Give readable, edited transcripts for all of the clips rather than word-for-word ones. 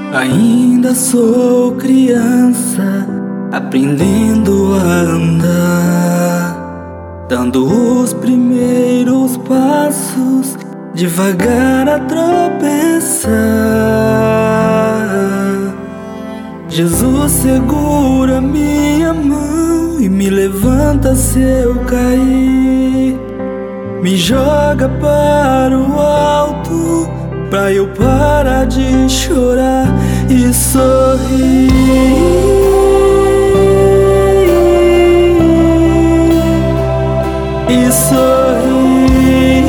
Ainda sou criança, aprendendo a andar, dando os primeiros passos, devagar a tropeçar. Jesus segura minha mão e me levanta se eu cair, me joga para o alto, pra eu parar de chorar e sorrir. E sorrir.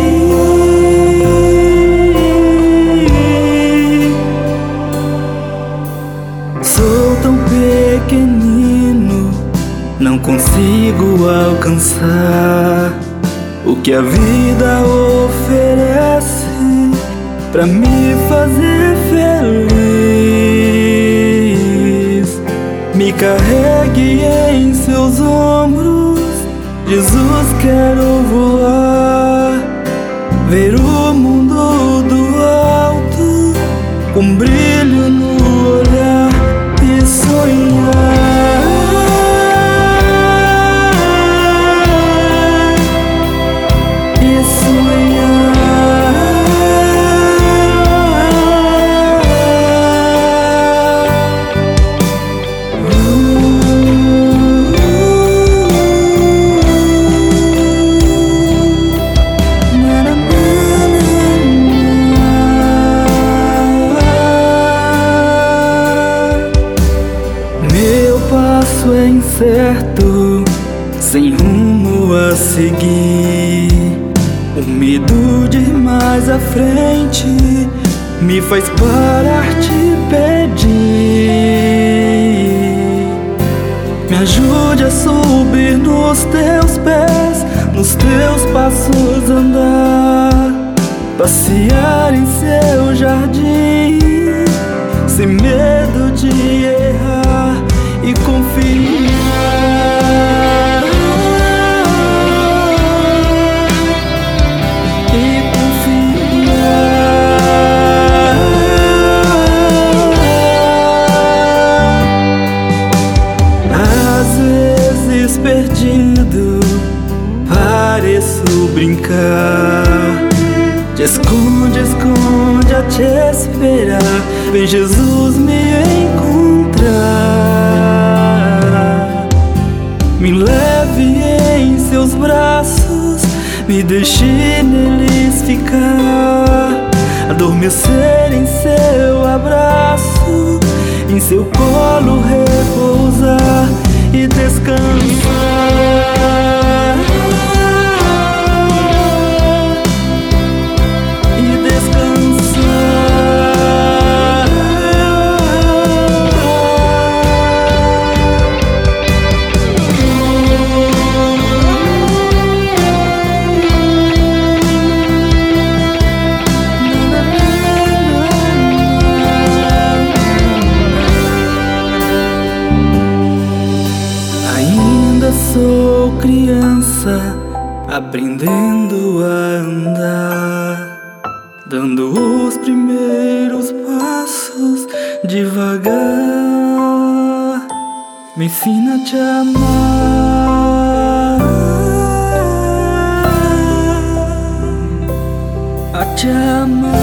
Sou tão pequenino, não consigo alcançar o que a vida oferece pra me fazer feliz. Me carregue em seus ombros, Jesus, quero voar, ver o mundo do alto, com brilho no olhar e sonhar. E sonhar. Passo é incerto, sem rumo a seguir. O medo de ir mais à frente me faz parar de pedir. Me ajude a subir nos teus pés, nos teus passos andar, passear em seu jardim, sem medo de errar e confiar. E confiar. Às vezes perdido, pareço brincar. Te esconde, esconde a te esperar. Vem Jesus me encontrar. Me leve em seus braços, me deixe neles ficar, adormecer em seu abraço, em seu colo repousar e descansar. Sou criança, aprendendo a andar, dando os primeiros passos devagar. Me ensina a te amar, a te amar.